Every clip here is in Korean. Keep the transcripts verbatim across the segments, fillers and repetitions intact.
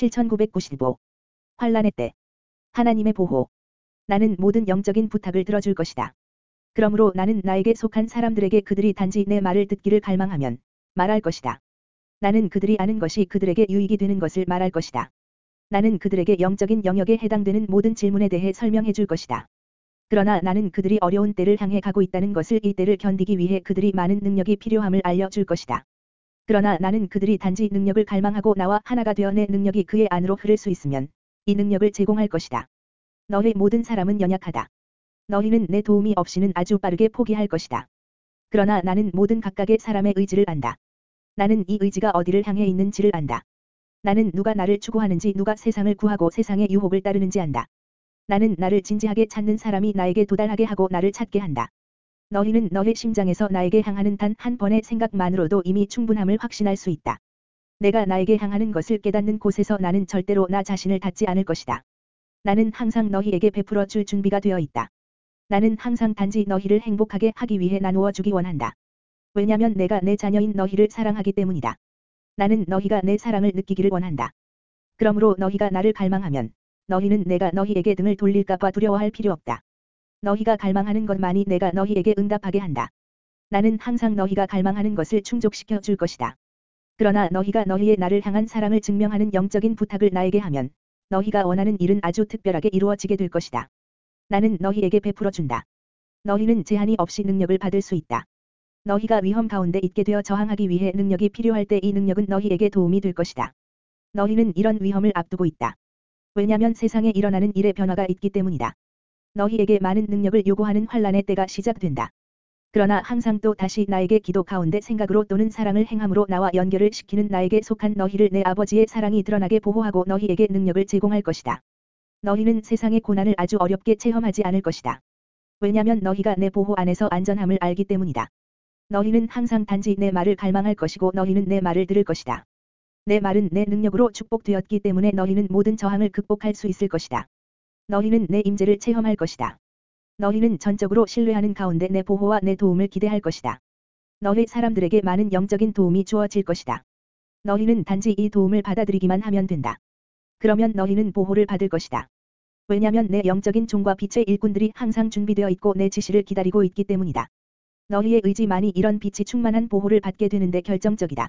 칠천구백구십오. 환란의 때. 하나님의 보호. 나는 모든 영적인 부탁을 들어줄 것이다. 그러므로 나는 나에게 속한 사람들에게 그들이 단지 내 말을 듣기를 갈망하면 말할 것이다. 나는 그들이 아는 것이 그들에게 유익이 되는 것을 말할 것이다. 나는 그들에게 영적인 영역에 해당되는 모든 질문에 대해 설명해 줄 것이다. 그러나 나는 그들이 어려운 때를 향해 가고 있다는 것을, 이 때를 견디기 위해 그들이 많은 능력이 필요함을 알려줄 것이다. 그러나 나는 그들이 단지 능력을 갈망하고 나와 하나가 되어 내 능력이 그의 안으로 흐를 수 있으면 이 능력을 제공할 것이다. 너희 모든 사람은 연약하다. 너희는 내 도움이 없이는 아주 빠르게 포기할 것이다. 그러나 나는 모든 각각의 사람의 의지를 안다. 나는 이 의지가 어디를 향해 있는지를 안다. 나는 누가 나를 추구하는지, 누가 세상을 구하고 세상의 유혹을 따르는지 안다. 나는 나를 진지하게 찾는 사람이 나에게 도달하게 하고 나를 찾게 한다. 너희는 너희 심장에서 나에게 향하는 단 한 번의 생각만으로도 이미 충분함을 확신할 수 있다. 내가 나에게 향하는 것을 깨닫는 곳에서 나는 절대로 나 자신을 닫지 않을 것이다. 나는 항상 너희에게 베풀어 줄 준비가 되어 있다. 나는 항상 단지 너희를 행복하게 하기 위해 나누어 주기 원한다. 왜냐면 내가 내 자녀인 너희를 사랑하기 때문이다. 나는 너희가 내 사랑을 느끼기를 원한다. 그러므로 너희가 나를 갈망하면 너희는 내가 너희에게 등을 돌릴까봐 두려워할 필요 없다. 너희가 갈망하는 것만이 내가 너희에게 응답하게 한다. 나는 항상 너희가 갈망하는 것을 충족시켜 줄 것이다. 그러나 너희가 너희의 나를 향한 사랑을 증명하는 영적인 부탁을 나에게 하면 너희가 원하는 일은 아주 특별하게 이루어지게 될 것이다. 나는 너희에게 베풀어 준다. 너희는 제한이 없이 능력을 받을 수 있다. 너희가 위험 가운데 있게 되어 저항하기 위해 능력이 필요할 때 이 능력은 너희에게 도움이 될 것이다. 너희는 이런 위험을 앞두고 있다. 왜냐면 세상에 일어나는 일의 변화가 있기 때문이다. 너희에게 많은 능력을 요구하는 환란의 때가 시작된다. 그러나 항상 또 다시 나에게 기도 가운데 생각으로 또는 사랑을 행함으로 나와 연결을 시키는 나에게 속한 너희를 내 아버지의 사랑이 드러나게 보호하고 너희에게 능력을 제공할 것이다. 너희는 세상의 고난을 아주 어렵게 체험하지 않을 것이다. 왜냐면 너희가 내 보호 안에서 안전함을 알기 때문이다. 너희는 항상 단지 내 말을 갈망할 것이고 너희는 내 말을 들을 것이다. 내 말은 내 능력으로 축복되었기 때문에 너희는 모든 저항을 극복할 수 있을 것이다. 너희는 내 임재를 체험할 것이다. 너희는 전적으로 신뢰하는 가운데 내 보호와 내 도움을 기대할 것이다. 너희 사람들에게 많은 영적인 도움이 주어질 것이다. 너희는 단지 이 도움을 받아들이기만 하면 된다. 그러면 너희는 보호를 받을 것이다. 왜냐면 내 영적인 종과 빛의 일꾼들이 항상 준비되어 있고 내 지시를 기다리고 있기 때문이다. 너희의 의지만이 이런 빛이 충만한 보호를 받게 되는데 결정적이다.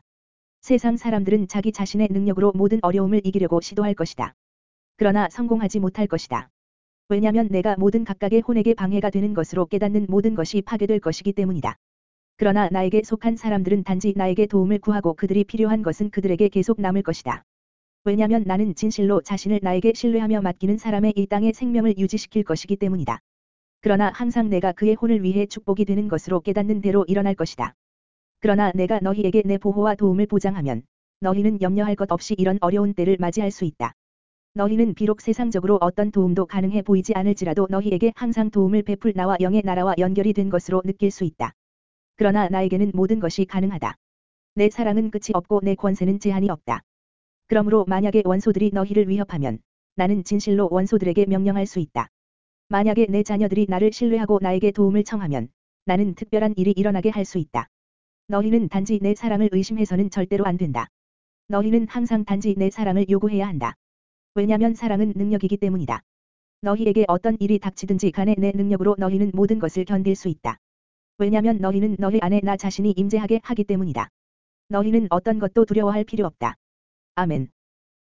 세상 사람들은 자기 자신의 능력으로 모든 어려움을 이기려고 시도할 것이다. 그러나 성공하지 못할 것이다. 왜냐면 내가 모든 각각의 혼에게 방해가 되는 것으로 깨닫는 모든 것이 파괴될 것이기 때문이다. 그러나 나에게 속한 사람들은 단지 나에게 도움을 구하고 그들이 필요한 것은 그들에게 계속 남을 것이다. 왜냐면 나는 진실로 자신을 나에게 신뢰하며 맡기는 사람의 이 땅의 생명을 유지시킬 것이기 때문이다. 그러나 항상 내가 그의 혼을 위해 축복이 되는 것으로 깨닫는 대로 일어날 것이다. 그러나 내가 너희에게 내 보호와 도움을 보장하면 너희는 염려할 것 없이 이런 어려운 때를 맞이할 수 있다. 너희는 비록 세상적으로 어떤 도움도 가능해 보이지 않을지라도 너희에게 항상 도움을 베풀 나와 영의 나라와 연결이 된 것으로 느낄 수 있다. 그러나 나에게는 모든 것이 가능하다. 내 사랑은 끝이 없고 내 권세는 제한이 없다. 그러므로 만약에 원소들이 너희를 위협하면 나는 진실로 원소들에게 명령할 수 있다. 만약에 내 자녀들이 나를 신뢰하고 나에게 도움을 청하면 나는 특별한 일이 일어나게 할 수 있다. 너희는 단지 내 사랑을 의심해서는 절대로 안 된다. 너희는 항상 단지 내 사랑을 요구해야 한다. 왜냐면 사랑은 능력이기 때문이다. 너희에게 어떤 일이 닥치든지 간에 내 능력으로 너희는 모든 것을 견딜 수 있다. 왜냐면 너희는 너희 안에 나 자신이 임재하게 하기 때문이다. 너희는 어떤 것도 두려워할 필요 없다. 아멘.